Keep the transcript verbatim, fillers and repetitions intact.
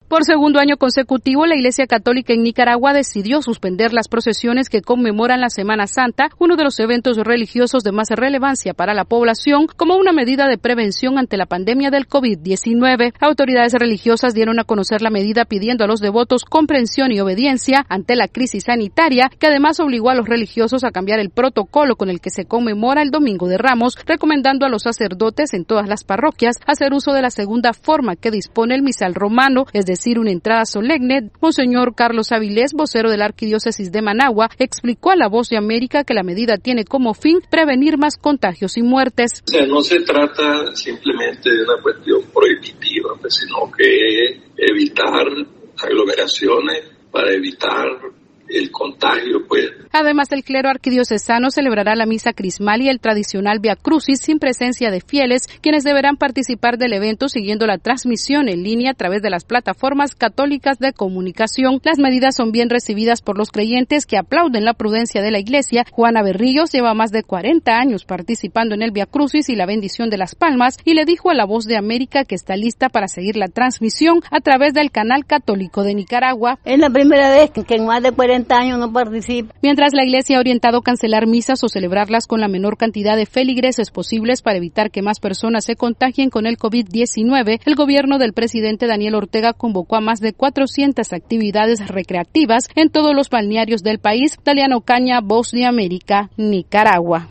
Por segundo año consecutivo, la Iglesia Católica en Nicaragua decidió suspender las procesiones que conmemoran la Semana Santa, uno de los eventos religiosos de más relevancia para la población, como una medida de prevención ante la pandemia del COVID diecinueve. Autoridades religiosas dieron a conocer la medida pidiendo a los devotos comprensión y obediencia ante la crisis sanitaria, que además obligó a los religiosos a cambiar el protocolo con el que se conmemora el Domingo de Ramos, recomendando a los sacerdotes en todas las parroquias hacer uso de la segunda forma que dispone el misal romano, es decir, decir una entrada solemne. Monseñor Carlos Avilés, vocero de la Arquidiócesis de Managua, explicó a La Voz de América que la medida tiene como fin prevenir más contagios y muertes. O sea, no se trata simplemente de una cuestión prohibitiva, pues, sino que evitar aglomeraciones para evitar el contagio, pues. Además, el clero arquidiocesano celebrará la misa crismal y el tradicional Via Crucis sin presencia de fieles, quienes deberán participar del evento siguiendo la transmisión en línea a través de las plataformas católicas de comunicación. Las medidas son bien recibidas por los creyentes, que aplauden la prudencia de la Iglesia. Juana Berrillos lleva más de cuarenta años participando en el Via Crucis y la bendición de las palmas, y le dijo a La Voz de América que está lista para seguir la transmisión a través del canal católico de Nicaragua. Es la primera vez que en más de cuarenta años no participa. Mientras la Iglesia ha orientado cancelar misas o celebrarlas con la menor cantidad de feligreses posibles para evitar que más personas se contagien con el COVID diecinueve, el gobierno del presidente Daniel Ortega convocó a más de cuatrocientas actividades recreativas en todos los balnearios del país. Daliano Caña, Voz de América, Nicaragua.